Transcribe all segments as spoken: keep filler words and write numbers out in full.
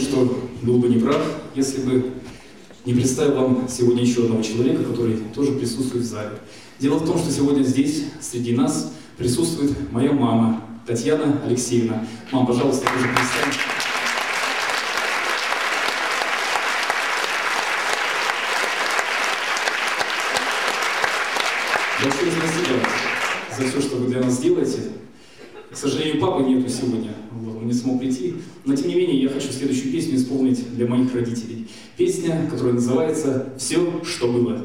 что был бы неправ, если бы не представил вам сегодня еще одного человека, который тоже присутствует в зале. Дело в том, что сегодня здесь, среди нас, присутствует моя мама, Татьяна Алексеевна. Мам, пожалуйста, тоже представь. Большое спасибо за все, что вы для нас делаете. К сожалению, папы нету сегодня, вот, он не смог прийти. Но тем не менее, я хочу следующую песню исполнить для моих родителей. Песня, которая называется «Все, что было».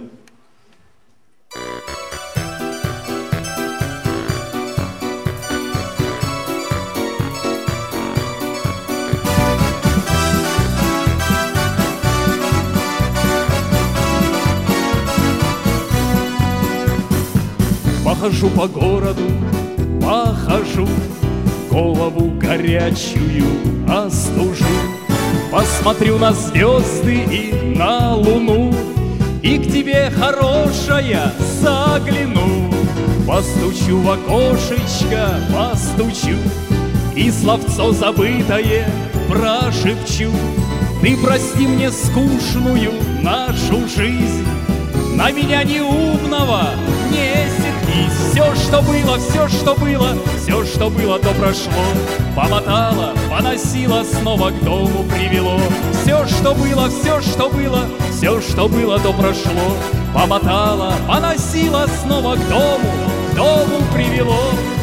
Похожу по городу, похожу, голову горячую остужу. Посмотрю на звезды и на луну, и к тебе, хорошая, загляну. Постучу в окошечко, постучу, и словцо забытое прошепчу. Ты прости мне скучную нашу жизнь, на меня неумного не сердись. Все, что было, все, что было, все, что было, то прошло. Помотало, поносило, снова к дому привело. Все, что было, все, что было, все, что было, то прошло. Помотало, поносило, снова к дому, к дому привело.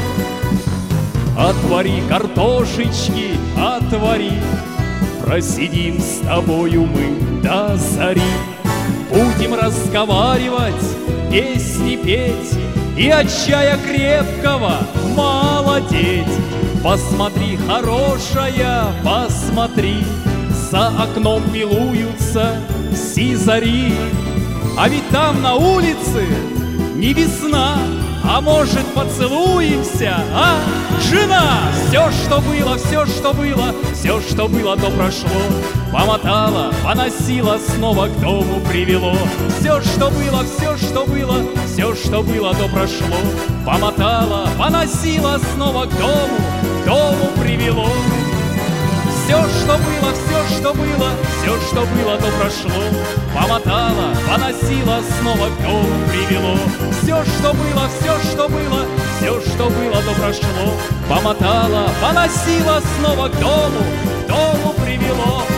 Отвори картошечки, отвори, просидим с тобою мы до зари. Будем разговаривать, песни петь и от чая крепкого молодеть. Посмотри, хорошая, посмотри, за окном милуются сизари. А ведь там на улице не весна, а может, поцелуемся, а, жена? Все, что было, все, что было, все, что было, то прошло. Помотало, поносило, снова к дому привело. Все, что было, все, что было, все, что было, то прошло. Помотало, поносило, снова к дому, к дому привело. Все, что было, все, что было, все, что было, то прошло. Помотало, поносило, снова к дому привело. Все, что было, все, что было, все, что было, то прошло. Помотало, поносило, снова к дому, к дому привело.